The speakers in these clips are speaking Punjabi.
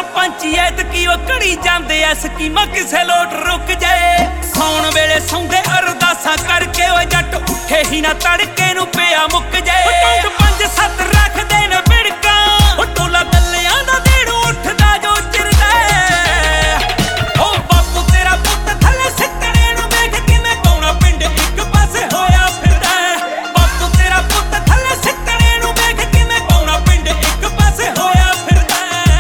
ਸਰਪੰਚੀ ਐਤਕੀ ਉਹ ਘੜੀ ਜਾਂਦੇ ਐ ਸਕੀਮਾਂ ਕਿਸੇ ਲੋਟ ਰੁਕ ਜਾਏ। ਸੌਣ ਵੇਲੇ ਸੌਂਦੇ ਅਰਦਾਸਾਂ ਕਰਕੇ ਓਏ ਜੱਟ ਉੱਠੇ ਹੀ ਨਾ ਤੜਕੇ ਨੂੰ ਪਿਆ ਮੁੱਕ ਜਾਏ। ਟੁੱਟ 5-7 ਰੱਖਦੇ ਨੇ ਬਿੜਕਾਂ ਉਹ ਟੋਲਾ ਦੱਲਿਆਂ ਦਾ ਦੇੜ ਉੱਠਦਾ ਜੋ ਚਿਰਦਾ। ਉਹ ਬਾਪੂ ਤੇਰਾ ਪੁੱਤ ਥੱਲੇ ਸਿੱਟਣੇ ਨੂੰ ਵੇਖ ਕਿਵੇਂ ਪਾਉਣਾ ਪਿੰਡ ਇੱਕ ਪਾਸੇ ਹੋਇਆ ਫਿਰਦਾ। ਬਾਪੂ ਤੇਰਾ ਪੁੱਤ ਥੱਲੇ ਸਿੱਟਣੇ ਨੂੰ ਵੇਖ ਕਿਵੇਂ ਪਾਉਣਾ ਪਿੰਡ ਇੱਕ ਪਾਸੇ ਹੋਇਆ ਫਿਰਦਾ।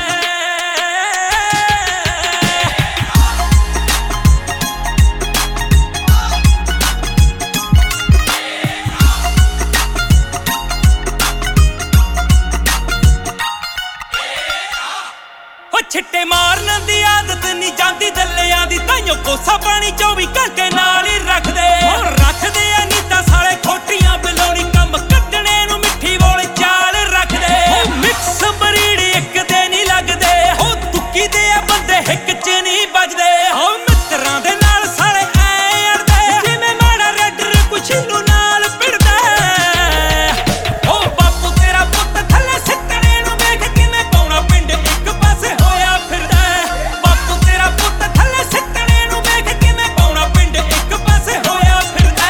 ਛਿੱਟੇ ਮਾਰਨ ਦੀ ਆਦਤ ਨਹੀਂ ਜਾਂਦੀ ਦੱਲਿਆਂ ਦੀ ਤਾਈਓ ਕੋਸਾ ਪਾਣੀ 24 ਘੰਟੇ ਨਾਲ ਹੀ ਰੱਖਦੇ। ਰੱਖਦੇ ਆ ਨੀਤਾਂ ਸਾਲੇ ਖੋਟੀਆਂ ਬਿਲੋਣੀ ਕੰਮ ਕੱਢਣੇ ਨੂੰ ਮਿੱਠੀ ਬੋਲ ਚਾਲ ਰੱਖਦੇ। ਮਿਕਸ ਬਰੀਡ ਇੱਕ ਦੇ ਨਹੀਂ ਲੱਗਦੇ ਉਹ ਤੁੱਕੀ ਦੇ ਆ ਬੰਦੇ ਹਿੱਕ ਚ ਨਹੀਂ ਵੱਜਦੇ। ਮਿੱਤਰਾਂ ਦੇ ਨਾਲ ਸਾਲੇ ਐ ਅੜਦੇ ਜਿਵੇਂ ਮਾੜਾ ਰੈਡਰ ਕੁਛ ਨੂੰ ਨਾਲ ਭਿੜਦਾ। ਉਹ ਬਾਪੂ ਤੇਰਾ ਪੁੱਤ ਥੱਲੇ ਸਿੱਟਣੇ ਨੂੰ ਵੇਖ ਕਿਵੇਂ ਪਾਉਣਾ ਪਿੰਡ ਇੱਕ ਪਾਸੇ ਹੋਇਆ ਫਿਰਦਾ। ਬਾਪੂ ਤੇਰਾ ਪੁੱਤ ਥੱਲੇ ਸਿੱਟਣੇ ਨੂੰ ਵੇਖ ਕਿਵੇਂ ਪਾਉਣਾ ਪਿੰਡ ਇੱਕ ਪਾਸੇ ਹੋਇਆ ਫਿਰਦਾ।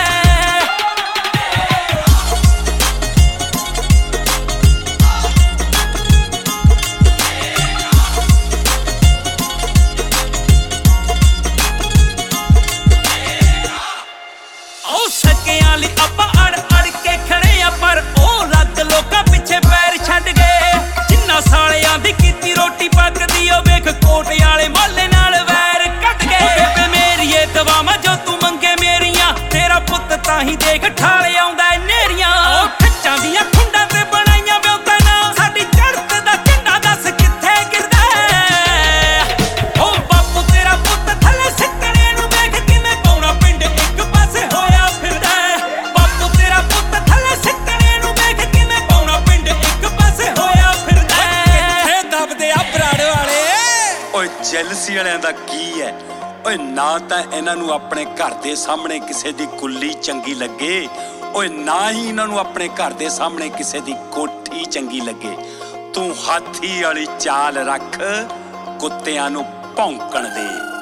ਉਹ ਸਕਿਆਂ ਲਈ ਆਪਾਂ ਅੜ ਅੜ ਕੇ ਖੜੇ ਆ ਪਰ ਉਹ ਲੱਗ ਲੋਕਾਂ ਪਿੱਛੇ ਪੈਰ ਛੱਡ ਗਏ। ਜਿੰਨਾ ਸਾਲਿਆਂ ਦੀ ਕੀਤੀ ਰੋਟੀ ਪੱਕਦੀ ਉਹ ਵੇਖ ਕੋਟ ਵਾਲੇ ਮਹੱਲੇ ਨਾਲ ਵੈਰ ਕੱਢ ਗਏ। ਬੇਬੇ ਮੇਰੀਏ ਦਵਾਵਾਂ ਜੋ ਤੂੰ ਮੰਗੇ ਮੇਰੀਆਂ ਤੇਰਾ ਪੁੱਤ ਤਾਂ ਹੀ ਦੇਖ ਠਾਲੇ ਆਉਂਦਾ ਨੇਰੀਆਂ। ਉਹ ਖੱਚਾਂ ਦੀਆਂ ਖੁੰਡਾਂ ਤੇ ਬਣਾਈਆਂ ਵਿਉਂਤਾਂ ਨਾ ਸਾਡੀ ਚੜ੍ਹਤ ਦਾ ਝੰਡਾ ਦੱਸ ਕਿੱਥੇ ਗਿਰਦਾ। ਉਹ ਬਾਪੂ ਤੇਰਾ ਪੁੱਤ ਥੱਲੇ ਸਿੱਟਣੇ ਨੂੰ ਵੇਖ ਕਿਵੇਂ ਪਾਉਣਾ ਪਿੰਡ ਇੱਕ ਪਾਸੇ ਹੋਇਆ ਫਿਰਦਾ। ਬਾਪੂ ਤੇਰਾ ਪੁੱਤ ਥੱਲੇ ਸਿੱਟਣੇ ਨੂੰ ਵੇਖ ਕਿਵੇਂ ਪਾਉਣਾ ਪਿੰਡ ਇੱਕ ਪਾਸੇ ਹੋਇਆ ਫਿਰਦਾ। ਕਿੱਥੇ ਦੱਬਦੇ ਆ ਬਰਾੜ ਵਾਲੇ। ਓਏ ਜੈਲਸੀ ਵਾਲਿਆਂ ਦਾ ਕੀ ਹੈ ਓਏ ਨਾ ਤਾਂ ਇਹਨਾਂ ਨੂੰ ਆਪਣੇ ਘਰ ਦੇ ਸਾਹਮਣੇ ਕਿਸੇ ਦੀ ਕੁੱਲੀ ਚੰਗੀ ਲੱਗੇ ਓਏ ਨਾ ਹੀ ਇਹਨਾਂ ਨੂੰ ਆਪਣੇ ਘਰ ਦੇ ਸਾਹਮਣੇ ਕਿਸੇ ਦੀ ਕੋਠੀ ਚੰਗੀ ਲੱਗੇ। ਤੂੰ ਹਾਥੀ ਵਾਲੀ ਚਾਲ ਰੱਖ ਕੁੱਤਿਆਂ ਨੂੰ ਭੌਂਕਣ ਦੇ।